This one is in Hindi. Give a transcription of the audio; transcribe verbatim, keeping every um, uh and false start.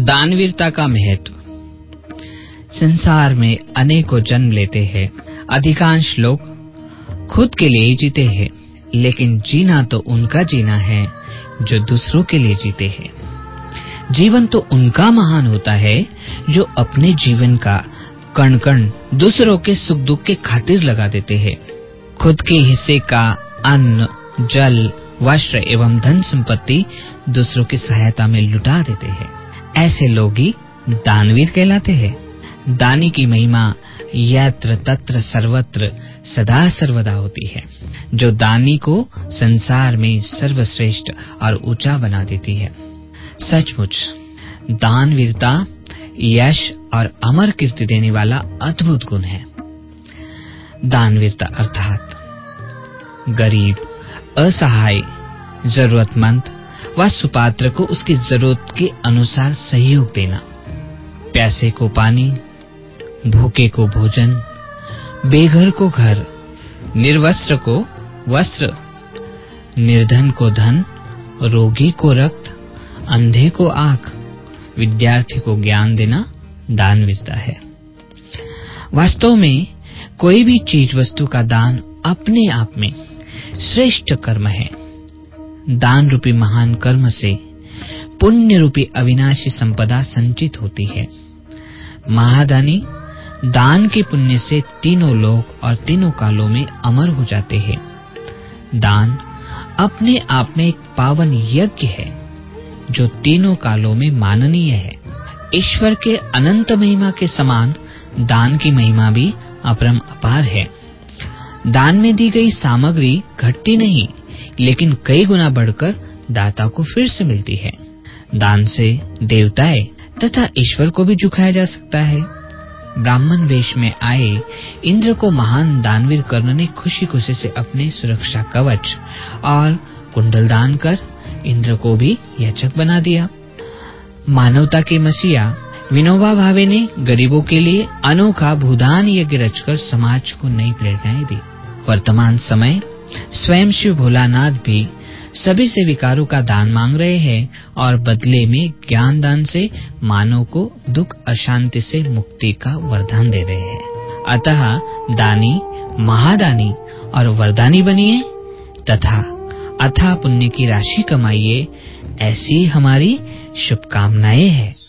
दानवीरता का महत्व। संसार में अनेकों जन्म लेते हैं। अधिकांश लोग खुद के लिए जीते हैं, लेकिन जीना तो उनका जीना है जो दूसरों के लिए जीते हैं। जीवन तो उनका महान होता है जो अपने जीवन का कण कण दूसरों के सुख दुख के खातिर लगा देते हैं। खुद के हिस्से का अन्न, जल, वस्त्र एवं धन संपत्ति दूसरों की सहायता में लुटा देते हैं। ऐसे लोग ही दानवीर कहलाते हैं। दानी की महिमा यत्र तत्र सर्वत्र सदा सर्वदा होती है, जो दानी को संसार में सर्वश्रेष्ठ और ऊंचा बना देती है। सचमुच दानवीरता यश और अमर कीर्ति देने वाला अद्भुत गुण है। दानवीरता अर्थात गरीब, असहाय, जरूरतमंद व सुपात्र को उसकी जरूरत के अनुसार सहयोग देना। प्यासे को पानी, भूखे को भोजन, बेघर को घर, निर्वस्त्र को वस्त्र, निर्धन को धन, रोगी को रक्त, अंधे को आंख, विद्यार्थी को ज्ञान देना दानवीरता है। वास्तव में कोई भी चीज वस्तु का दान अपने आप में श्रेष्ठ कर्म है। दान रूपी महान कर्म से पुण्य रूपी अविनाशी संपदा संचित होती है। महादानी दान के पुण्य से तीनों लोक और तीनों कालों में अमर हो जाते हैं। दान अपने आप में एक पावन यज्ञ है जो तीनों कालों में माननीय है। ईश्वर के अनंत महिमा के समान दान की महिमा भी अपरम अपार है। दान में दी गई सामग्री घटती नहीं, लेकिन कई गुना बढ़कर दाता को फिर से मिलती है। दान से देवताएं तथा ईश्वर को भी झुकाया जा सकता है। ब्राह्मण वेश में आए इंद्र को महान दानवीर कर्ण ने खुशी खुशी से अपने सुरक्षा कवच और कुंडल दान कर इंद्र को भी याचक बना दिया। मानवता के मसीहा विनोबा भावे ने गरीबों के लिए अनोखा भूदान यज्ञ रचकर समाज को नई प्रेरणाएं दी। वर्तमान समय स्वयं शिव भोलानाथ भी सभी से विकारों का दान मांग रहे हैं और बदले में ज्ञान दान से मानव को दुख अशांति से मुक्ति का वरदान दे रहे हैं। अतः दानी, महादानी और वरदानी बनिए तथा अथाह पुण्य की राशि कमाइए, ऐसी हमारी शुभकामनाएं हैं।